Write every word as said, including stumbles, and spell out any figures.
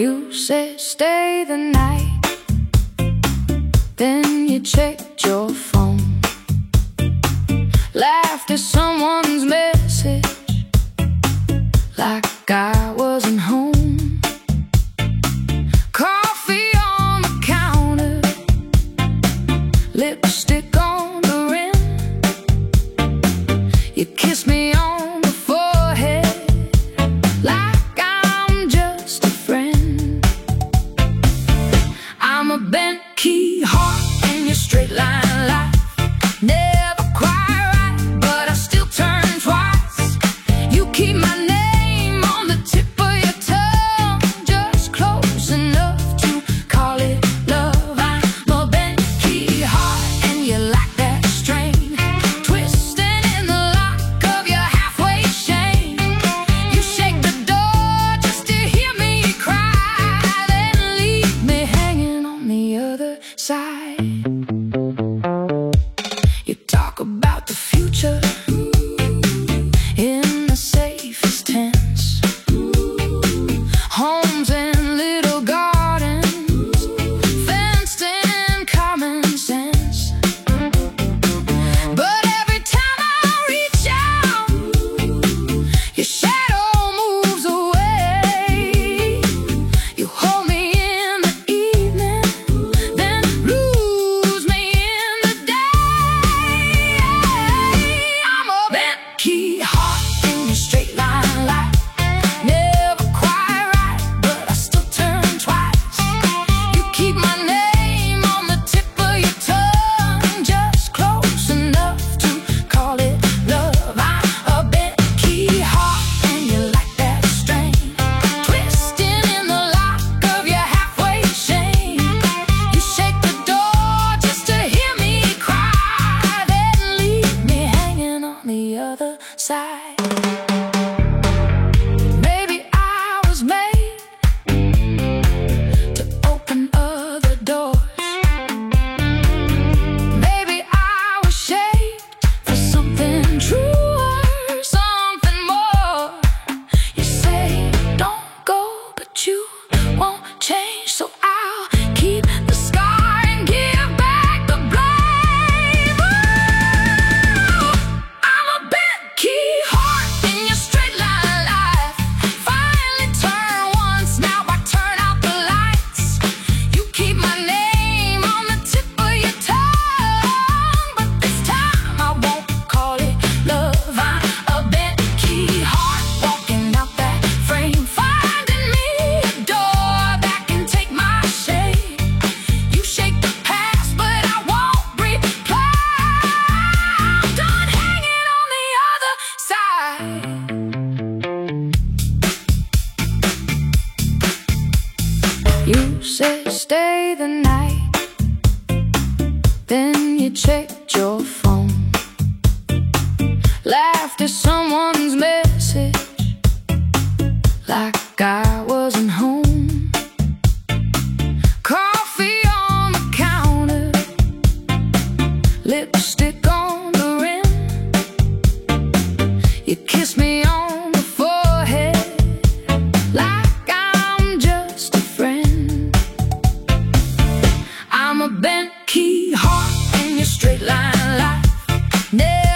You said stay the night, then you checked your phone, laughed at someone's message like I wasn't home. Coffee on the counter, lipstick on the rim. You kissed me on the forehead like I'm just a friend. I'm a bent key heart in your straight line life. Never quite right, but I still turn twice. You keep my name on the tip of your tongue, just close enough to call it love. I'm a bent key heart and you like that strain, twisting in the lock of your halfway chain. You shake the door just to hear me cry, then leave me hanging on the other side. You talk about the future in the safest tense, homes and little gardens, fenced in common sense. But every time I reach out, your shadow moves away. You hold me in the evening, then lose me in the day. I'm a bent key heart in your straight line life. Never quite right, but I still turn twice. You keep my name on the tip of your tongue, just close enough to call it love. I'm a bent key heart and you like that strain, twisting in the lock of your halfway chain. You shake the door just to hear me cry, then leave me hanging on the other side. Maybe I was made to open other doors. Maybe I was shaped for something truer, something more. You say don't go, but you won't change, so I'll keep the scar and give back the blame. Ooh, I'm a bent key heart in your straight line life. Finally turn once, now I turn out the lights. You keep my name on the tip of your tongue, but this time I won't call it love. I'm a bent key heart walking out that frame, finding me a door that can take my shape. You shake the past, but I won't reply. I'm done hanging on the other side. You said stay the night, then you checked your phone, laughed at someone's message like I wasn't home. Coffee on the counter, lipstick on the rim. You kiss me on the forehead like I'm just a friend. I'm a bent key heart in your straight line life. Never